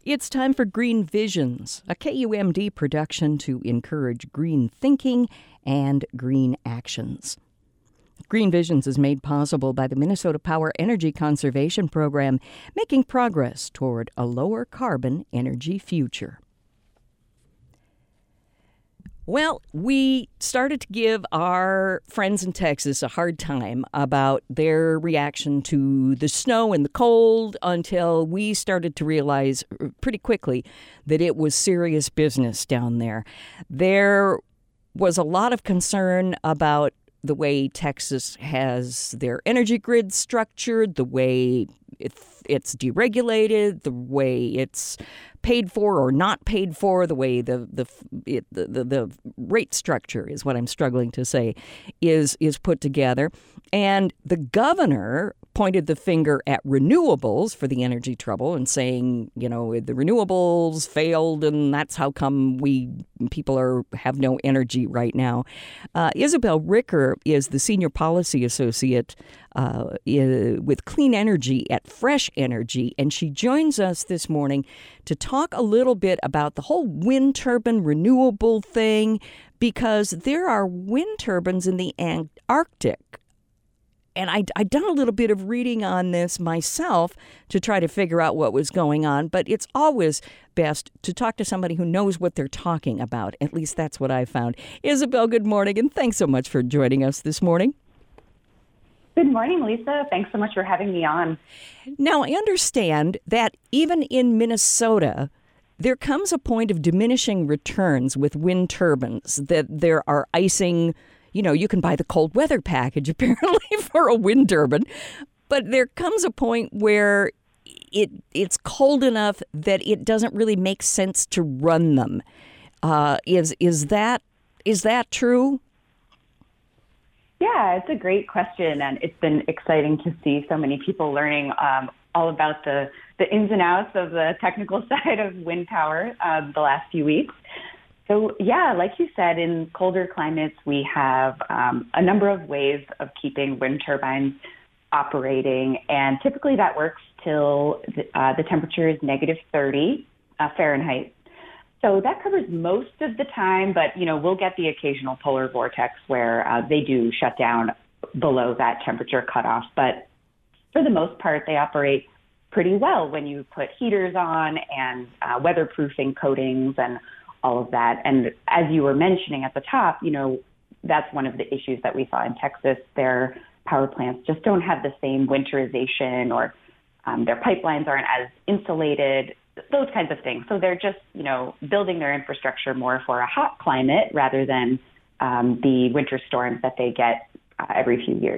It's time for Green Visions, a KUMD production to encourage green thinking and green actions. Green Visions is made possible by the Minnesota Power Energy Conservation Program, making progress toward a lower carbon energy future. Well, we started to give our friends in Texas a hard time about their reaction to the snow and the cold until we started to realize pretty quickly that it was serious business down there. There was a lot of concern about the way Texas has their energy grid structured, the way it's deregulated, the way it's paid for or not paid for, the way the rate structure is what I'm struggling to say is put together. And the governor pointed the finger at renewables for the energy trouble and saying, the renewables failed and that's how come people have no energy right now. Isabel Ricker is the senior policy associate with clean energy at Fresh Energy, and she joins us this morning to talk a little bit about the whole wind turbine renewable thing, because there are wind turbines in the Antarctic. And I'd done a little bit of reading on this myself to try to figure out what was going on, but it's always best to talk to somebody who knows what they're talking about. At least that's what I found. Isabel, good morning, and thanks so much for joining us this morning. Good morning, Lisa. Thanks so much for having me on. Now, I understand that even in Minnesota, there comes a point of diminishing returns with wind turbines, that there are icing. You can buy the cold weather package, apparently, for a wind turbine. But there comes a point where it's cold enough that it doesn't really make sense to run them. Is that true? Yeah, it's a great question, and it's been exciting to see so many people learning all about the ins and outs of the technical side of wind power the last few weeks. So, yeah, like you said, in colder climates, we have a number of ways of keeping wind turbines operating, and typically that works till the temperature is negative 30 Fahrenheit. So that covers most of the time, but, we'll get the occasional polar vortex where they do shut down below that temperature cutoff. But for the most part, they operate pretty well when you put heaters on and weatherproofing coatings and all of that. And as you were mentioning at the top, that's one of the issues that we saw in Texas. Their power plants just don't have the same winterization, or their pipelines aren't as insulated, those kinds of things. So they're just, building their infrastructure more for a hot climate rather than the winter storms that they get every few years.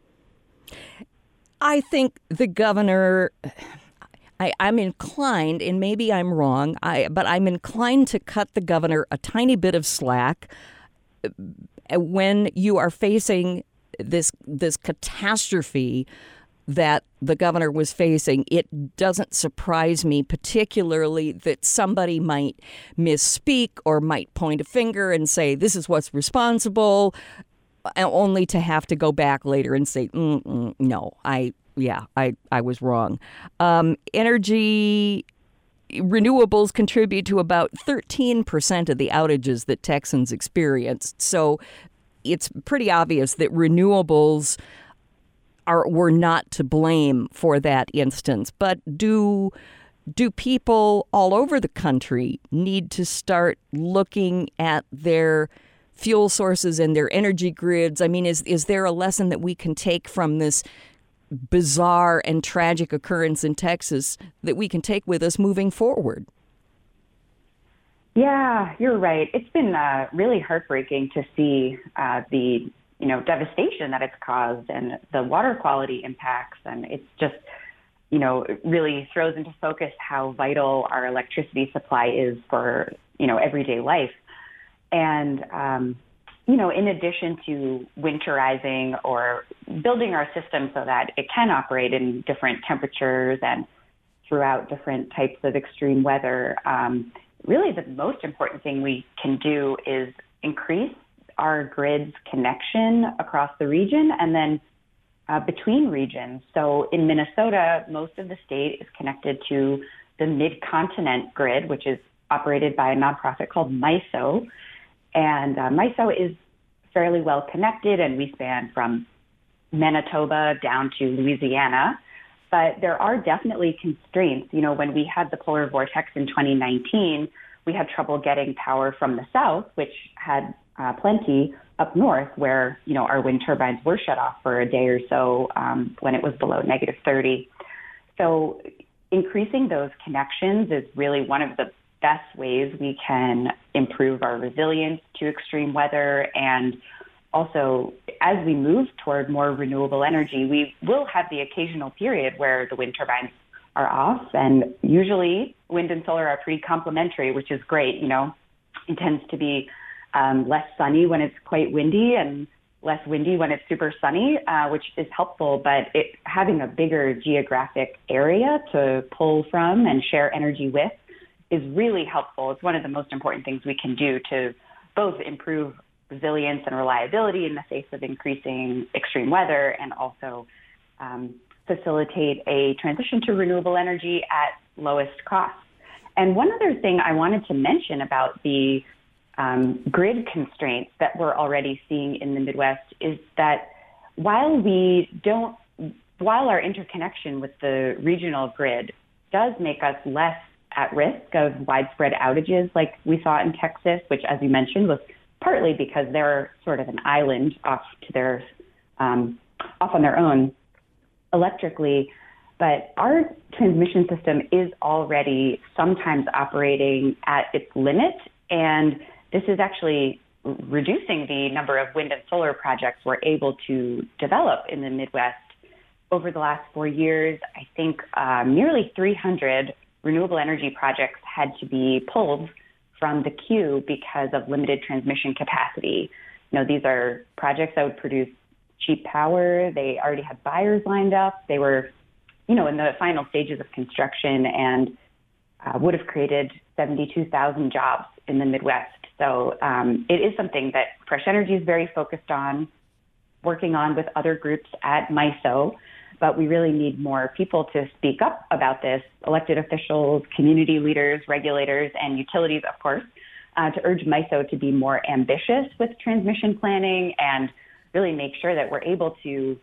I think the governor, I'm inclined, and maybe I'm wrong, but I'm inclined to cut the governor a tiny bit of slack when you are facing this catastrophe that the governor was facing. It doesn't surprise me particularly that somebody might misspeak or might point a finger and say, this is what's responsible, only to have to go back later and say, no, I was wrong. Energy renewables contribute to about 13% of the outages that Texans experienced. So it's pretty obvious that renewables were not to blame for that instance. But do people all over the country need to start looking at their fuel sources and their energy grids? I mean, is there a lesson that we can take from this bizarre and tragic occurrence in Texas that we can take with us moving forward? Yeah, you're right. It's been really heartbreaking to see the devastation that it's caused and the water quality impacts. And it's just, it really throws into focus how vital our electricity supply is for, everyday life. And, in addition to winterizing or building our system so that it can operate in different temperatures and throughout different types of extreme weather, really the most important thing we can do is increase our grid's connection across the region and then between regions. So in Minnesota, most of the state is connected to the Mid-Continent Grid, which is operated by a nonprofit called MISO. And MISO is fairly well connected, and we span from Manitoba down to Louisiana. But there are definitely constraints. You know, when we had the polar vortex in 2019, we had trouble getting power from the south, which had plenty up north where, you know, our wind turbines were shut off for a day or so when it was below -30. So increasing those connections is really one of the best ways we can improve our resilience to extreme weather. And also, as we move toward more renewable energy, we will have the occasional period where the wind turbines are off. And usually wind and solar are pretty complementary, which is great. You know, it tends to be less sunny when it's quite windy and less windy when it's super sunny, which is helpful. But having a bigger geographic area to pull from and share energy with is really helpful. It's one of the most important things we can do to both improve resilience and reliability in the face of increasing extreme weather, and also facilitate a transition to renewable energy at lowest cost. And one other thing I wanted to mention about the grid constraints that we're already seeing in the Midwest is that while our interconnection with the regional grid does make us less at risk of widespread outages like we saw in Texas, which, as you mentioned, was partly because they're sort of an island off on their own electrically. But our transmission system is already sometimes operating at its limit, and this is actually reducing the number of wind and solar projects we're able to develop in the Midwest. Over the last 4 years, I think nearly 300 renewable energy projects had to be pulled from the queue because of limited transmission capacity. You know, these are projects that would produce cheap power. They already had buyers lined up. They were, you know, in the final stages of construction, and would have created 72,000 jobs in the Midwest. So it is something that Fresh Energy is very focused on, working on with other groups at MISO. But we really need more people to speak up about this, elected officials, community leaders, regulators, and utilities, of course, to urge MISO to be more ambitious with transmission planning and really make sure that we're able to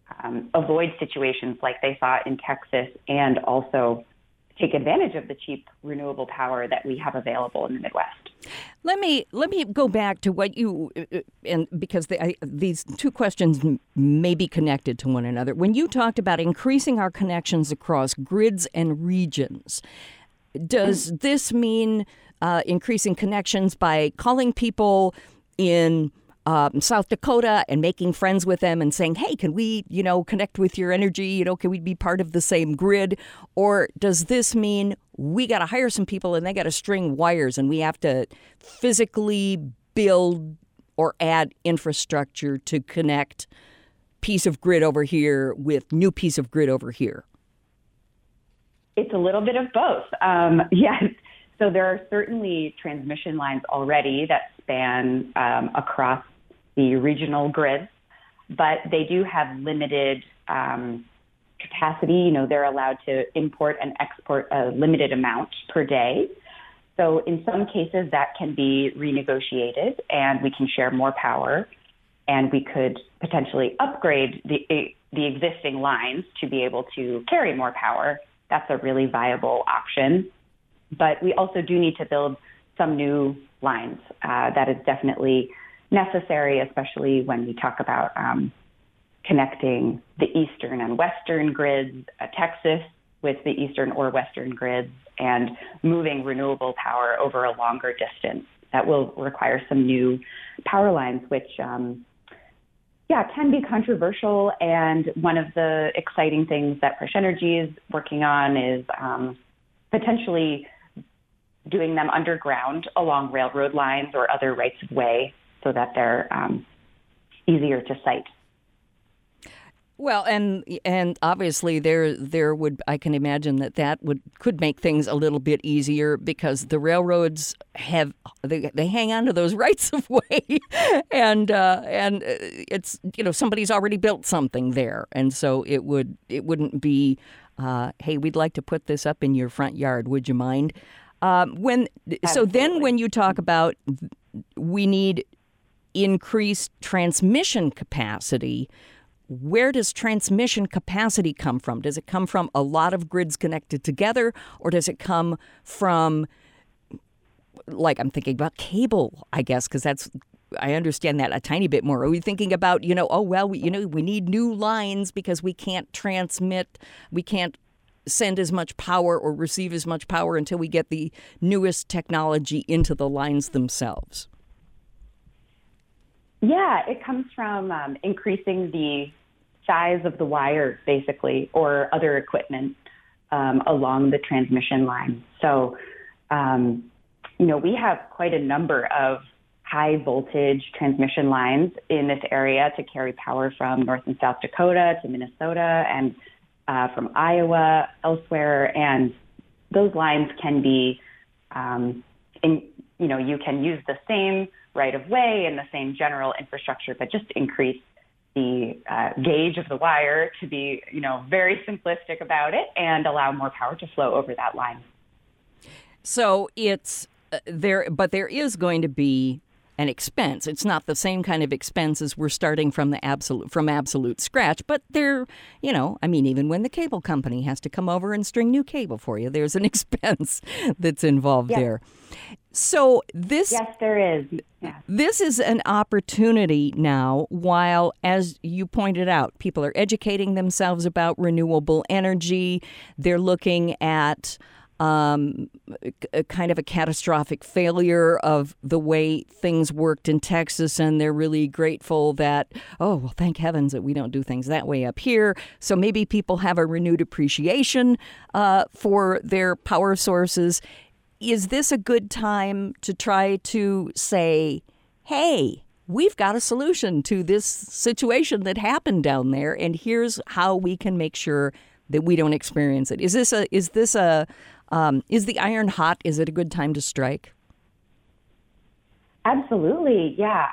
avoid situations like they saw in Texas, and also take advantage of the cheap renewable power that we have available in the Midwest. Let me go back to what you, and because these two questions may be connected to one another. When you talked about increasing our connections across grids and regions, does this mean increasing connections by calling people in South Dakota and making friends with them and saying, hey, can we, connect with your energy? Can we be part of the same grid? Or does this mean we got to hire some people and they got to string wires and we have to physically build or add infrastructure to connect piece of grid over here with new piece of grid over here? It's a little bit of both. Yes. So there are certainly transmission lines already that span across the regional grids, but they do have limited capacity. They're allowed to import and export a limited amount per day. So in some cases that can be renegotiated and we can share more power, and we could potentially upgrade the existing lines to be able to carry more power. That's a really viable option. But we also do need to build some new lines. That is definitely necessary, especially when we talk about connecting the eastern and western grids, Texas with the eastern or western grids, and moving renewable power over a longer distance. That will require some new power lines, which, can be controversial. And one of the exciting things that Fresh Energy is working on is potentially doing them underground along railroad lines or other rights of way so that they're easier to site. Well, and obviously there would, I can imagine that could make things a little bit easier, because the railroads they hang on to those rights of way, and it's somebody's already built something there, and so it wouldn't be hey, we'd like to put this up in your front yard. Would you mind? When you talk about we need increased transmission capacity, where does transmission capacity come from? Does it come from a lot of grids connected together, or does it come from, like, I'm thinking about cable, I guess, because I understand that a tiny bit more. Are we thinking about, we need new lines because we can't send as much power or receive as much power until we get the newest technology into the lines themselves? Yeah, it comes from increasing the size of the wire, basically, or other equipment along the transmission line. So, we have quite a number of high voltage transmission lines in this area to carry power from North and South Dakota to Minnesota and from Iowa, elsewhere. And those lines can be, you can use the same right of way and the same general infrastructure, but just increase the gauge of the wire to be, very simplistic about it and allow more power to flow over that line. So it's there is going to be an expense. It's not the same kind of expense as we're starting from absolute scratch, but even when the cable company has to come over and string new cable for you, there's an expense that's involved there. So yes, there is. Yeah. This is an opportunity now, while, as you pointed out, people are educating themselves about renewable energy. They're looking at a kind of a catastrophic failure of the way things worked in Texas, and they're really grateful that, thank heavens that we don't do things that way up here. So maybe people have a renewed appreciation for their power sources. Is this a good time to try to say, hey, we've got a solution to this situation that happened down there, and here's how we can make sure that we don't experience it? Is the iron hot? Is it a good time to strike? Absolutely. Yeah.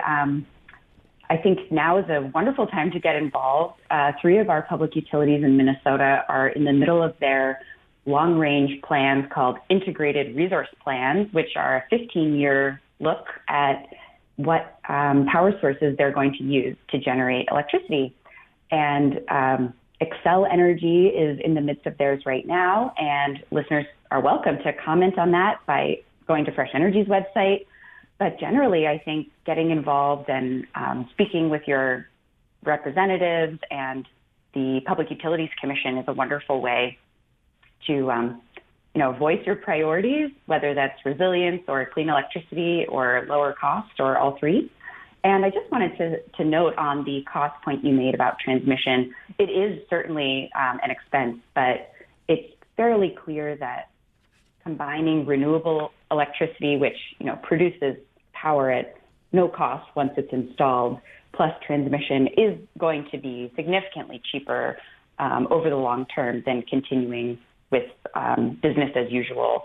I think now is a wonderful time to get involved. 3 of our public utilities in Minnesota are in the middle of their long-range plans called integrated resource plans, which are a 15-year look at what power sources they're going to use to generate electricity. And Xcel Energy is in the midst of theirs right now, and listeners are welcome to comment on that by going to Fresh Energy's website. But generally, I think getting involved and speaking with your representatives and the Public Utilities Commission is a wonderful way to voice your priorities, whether that's resilience or clean electricity or lower cost or all 3. And I just wanted to note on the cost point you made about transmission, it is certainly an expense, but it's fairly clear that combining renewable electricity, which produces power at no cost once it's installed, plus transmission is going to be significantly cheaper over the long term than continuing with business as usual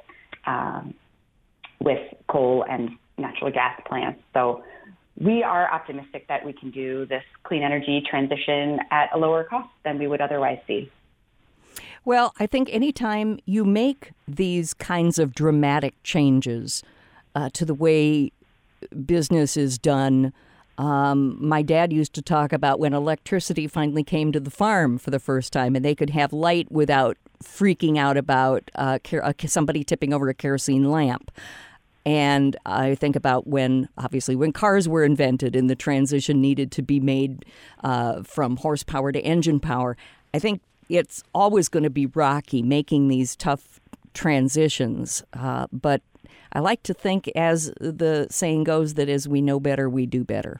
with coal and natural gas plants. So we are optimistic that we can do this clean energy transition at a lower cost than we would otherwise see. Well, I think anytime you make these kinds of dramatic changes to the way business is done, my dad used to talk about when electricity finally came to the farm for the first time and they could have light without freaking out about somebody tipping over a kerosene lamp. And I think about when cars were invented and the transition needed to be made from horsepower to engine power. I think it's always going to be rocky making these tough transitions. But I like to think, as the saying goes, that as we know better, we do better.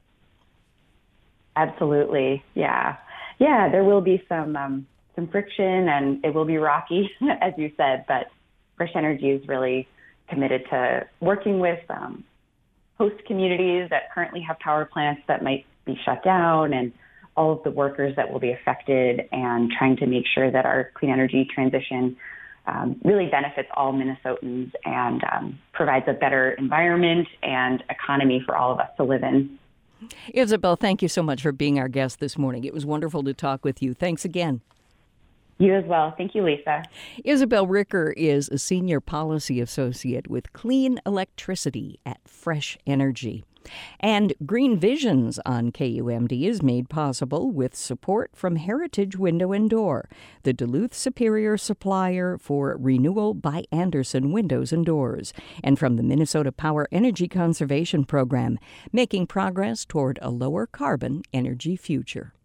Absolutely. Yeah. Yeah, there will be some friction and it will be rocky, as you said, but Fresh Energy is really committed to working with host communities that currently have power plants that might be shut down and all of the workers that will be affected, and trying to make sure that our clean energy transition really benefits all Minnesotans and provides a better environment and economy for all of us to live in. Isabel, thank you so much for being our guest this morning. It was wonderful to talk with you. Thanks again. You as well. Thank you, Lisa. Isabel Ricker is a senior policy associate with Clean Electricity at Fresh Energy. And Green Visions on KUMD is made possible with support from Heritage Window and Door, the Duluth Superior supplier for renewal by Andersen windows and doors, and from the Minnesota Power Energy Conservation Program, making progress toward a lower carbon energy future.